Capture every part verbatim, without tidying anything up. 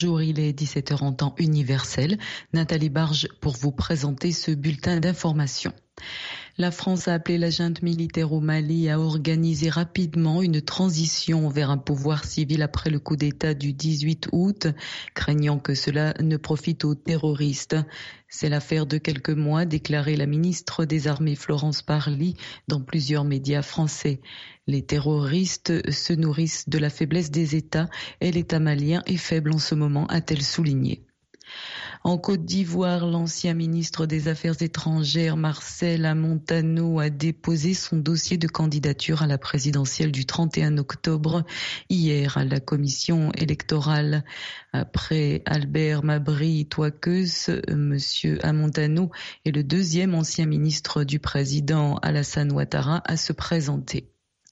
Bonjour, il est dix-sept heures en temps universel. Nathalie Barge pour vous présenter ce bulletin d'information. La France a appelé la junte militaire au Mali à organiser rapidement une transition vers un pouvoir civil après le coup d'État du dix-huit août, craignant que cela ne profite aux terroristes. C'est l'affaire de quelques mois, déclarait la ministre des Armées Florence Parly dans plusieurs médias français. Les terroristes se nourrissent de la faiblesse des États et l'État malien est faible en ce moment, a-t-elle souligné. En Côte d'Ivoire, l'ancien ministre des Affaires étrangères Marcel Montano a déposé son dossier de candidature à la présidentielle du trente et un octobre hier à la commission électorale. Après Albert Mabry Touakeus, monsieur Montano est le deuxième ancien ministre du président Alassane Ouattara à se présenter.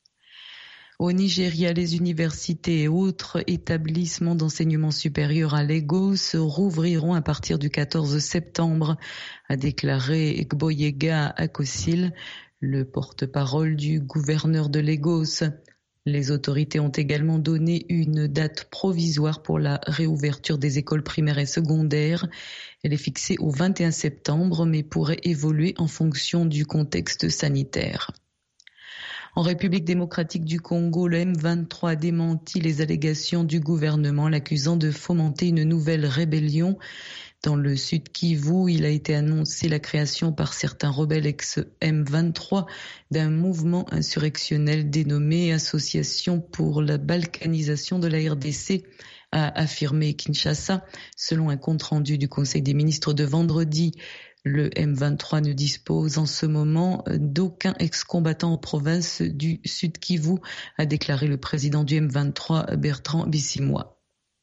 Au Nigeria, les universités et autres établissements d'enseignement supérieur à Lagos rouvriront à partir du quatorze septembre, a déclaré Gboyega Akosil, le porte-parole du gouverneur de Lagos. Les autorités ont également donné une date provisoire pour la réouverture des écoles primaires et secondaires. Elle est fixée au vingt et un septembre, mais pourrait évoluer en fonction du contexte sanitaire. En République démocratique du Congo, le M vingt-trois a démenti les allégations du gouvernement, l'accusant de fomenter une nouvelle rébellion. Dans le Sud Kivu, il a été annoncé la création par certains rebelles ex-M vingt-trois d'un mouvement insurrectionnel dénommé Association pour la balkanisation de la R D C, a affirmé Kinshasa, selon un compte-rendu du Conseil des ministres de vendredi. Le M vingt-trois ne dispose en ce moment d'aucun ex-combattant en province du Sud Kivu, a déclaré le président du M vingt-trois, Bertrand Bisimwa.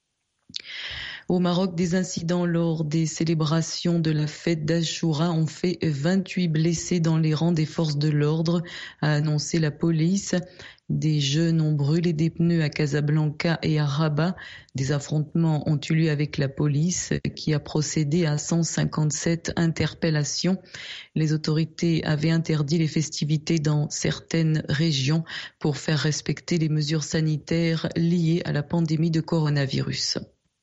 Au Maroc, des incidents lors des célébrations de la fête d'Achoura ont fait vingt-huit blessés dans les rangs des forces de l'ordre, a annoncé la police. Des jeunes ont brûlé des pneus à Casablanca et à Rabat. Des affrontements ont eu lieu avec la police qui a procédé à cent cinquante-sept interpellations. Les autorités avaient interdit les festivités dans certaines régions pour faire respecter les mesures sanitaires liées à la pandémie de coronavirus.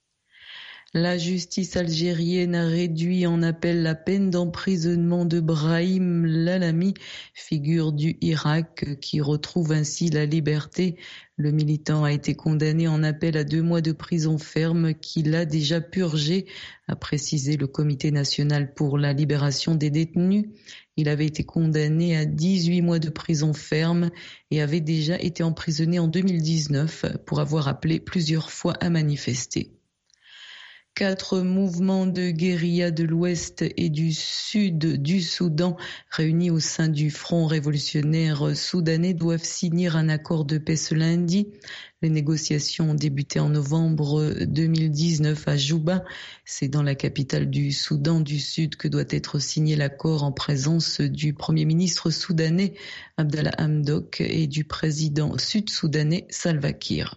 La justice algérienne a réduit en appel la peine d'emprisonnement de Brahim Lalami, figure du Irak, qui retrouve ainsi la liberté. Le militant a été condamné en appel à deux mois de prison ferme qu'il a déjà purgé, a précisé le Comité national pour la libération des détenus. Il avait été condamné à dix-huit mois de prison ferme et avait déjà été emprisonné en deux mille dix-neuf pour avoir appelé plusieurs fois à manifester. Quatre mouvements de guérilla de l'ouest et du sud du Soudan réunis au sein du Front révolutionnaire soudanais doivent signer un accord de paix ce lundi. Les négociations ont débuté en novembre deux mille dix-neuf à Juba. C'est dans la capitale du Soudan du Sud que doit être signé l'accord en présence du Premier ministre soudanais Abdallah Hamdok et du président sud-soudanais Salva Kiir.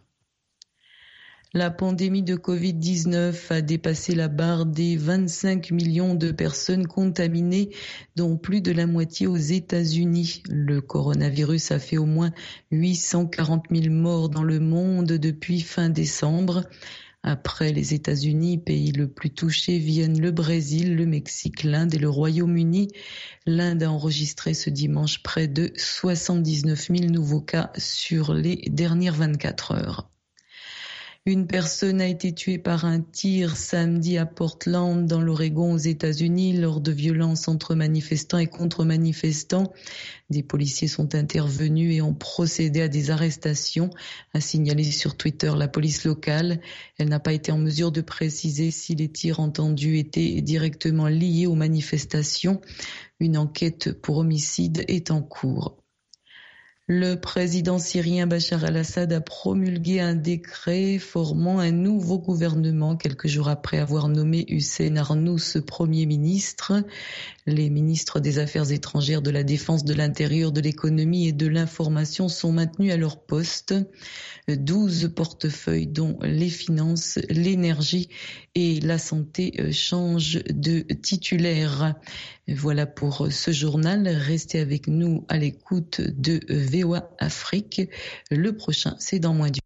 La pandémie de covid dix-neuf a dépassé la barre des vingt-cinq millions de personnes contaminées, dont plus de la moitié aux États-Unis. Le coronavirus a fait au moins huit cent quarante mille morts dans le monde depuis fin décembre. Après les États-Unis, pays le plus touché, viennent le Brésil, le Mexique, l'Inde et le Royaume-Uni. L'Inde a enregistré ce dimanche près de soixante-dix-neuf mille nouveaux cas sur les dernières vingt-quatre heures. Une personne a été tuée par un tir samedi à Portland, dans l'Oregon, aux États-Unis, lors de violences entre manifestants et contre-manifestants. Des policiers sont intervenus et ont procédé à des arrestations, a signalé sur Twitter la police locale. Elle n'a pas été en mesure de préciser si les tirs entendus étaient directement liés aux manifestations. Une enquête pour homicide est en cours. Le président syrien Bachar al-Assad a promulgué un décret formant un nouveau gouvernement quelques jours après avoir nommé Hussein Arnouz Premier ministre. Les ministres des Affaires étrangères, de la Défense, de l'Intérieur, de l'Économie et de l'Information sont maintenus à leur poste. Douze portefeuilles, dont les finances, l'énergie et la santé, changent de titulaire. Voilà pour ce journal. Restez avec nous à l'écoute de V O A Afrique. Le prochain, c'est dans moins d'une